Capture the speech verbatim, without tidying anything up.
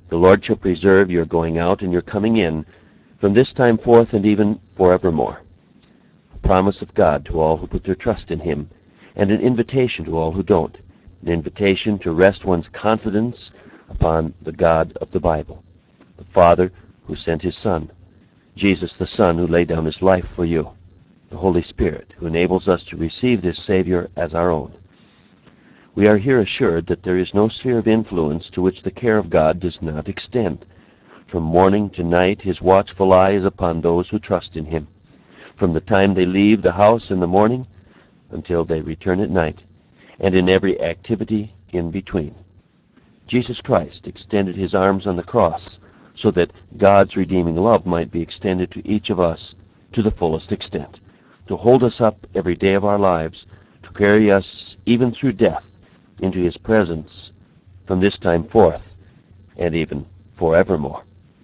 The Lord shall preserve your going out and your coming in from this time forth and even forevermore. A promise of God to all who put their trust in him, and an invitation to all who don't. An invitation to rest one's confidence upon the God of the Bible, the Father who sent his Son, Jesus the Son who laid down his life for you, the Holy Spirit who enables us to receive this Savior as our own. We are here assured that there is no sphere of influence to which the care of God does not extend. From morning to night his watchful eye is upon those who trust in him, from the time they leave the house in the morning until they return at night, and in every activity in between. Jesus Christ extended his arms on the cross so that God's redeeming love might be extended to each of us to the fullest extent, to hold us up every day of our lives, to carry us even through death into his presence from this time forth and even forevermore.